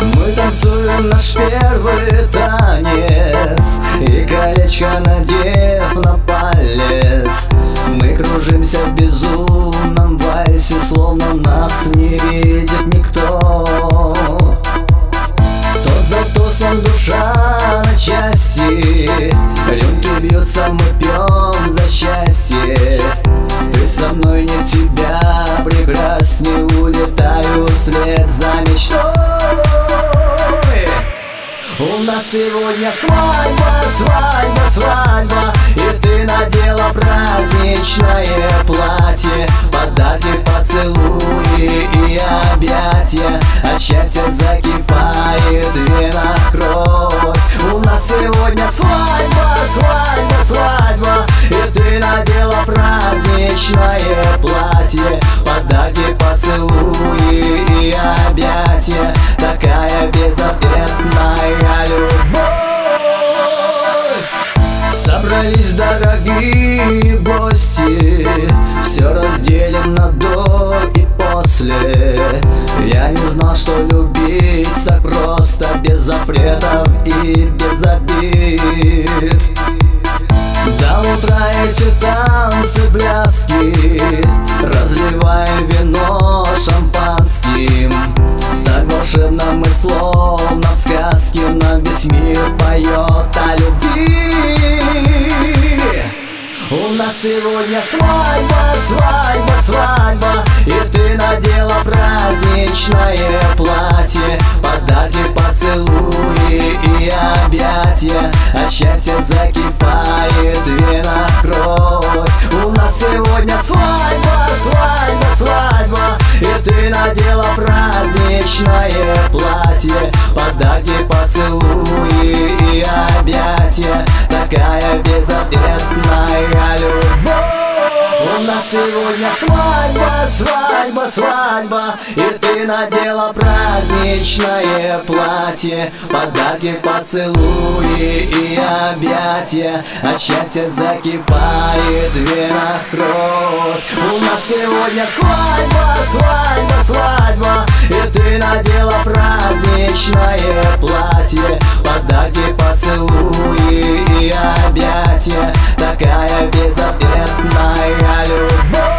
Мы танцуем наш первый танец, и колечко надев на палец. Мы кружимся в безумном вальсе, словно нас не видит никто. Тост за тостом душа на части, рюмки бьются, мы пьем за счастье. Ты со мной, нет тебя прекрасней, улетаю вслед за мечтой. У нас сегодня свадьба, свадьба, свадьба, и ты надела праздничное платье. Подарки, поцелуи и объятия, от счастья закипает вена кровь. У нас сегодня свадьба, свадьба, свадьба, и ты надела праздничное платье. Подарки, поцелуи и объятия, такая безответная любовь. Собрались дорогие гости, все разделим на до и после. Я не знал, что любить так просто, без запретов и без обид. До утра эти танцы, пляски, разливаем вино шампанским. Так волшебно мы, словно в сказке, нам весь мир поет о любви. У нас сегодня свадьба, свадьба, свадьба, и ты надела праздничное платье. Подарки, поцелуи и объятия, от счастья закипает вена кровь. У нас сегодня свадьба, свадьба, свадьба, и ты надела праздничное платье. Подарки, поцелуи и объятия, такая безответная любовь. У нас сегодня свадьба, свадьба, свадьба, и ты надела праздничное платье. Подарки, поцелуи и объятия, от счастья закипает вена кровь. У нас сегодня свадьба, свадьба, свадьба, и ты надела праздничное платье. Подарки, поцелуи и объятия, такая безответная любовь.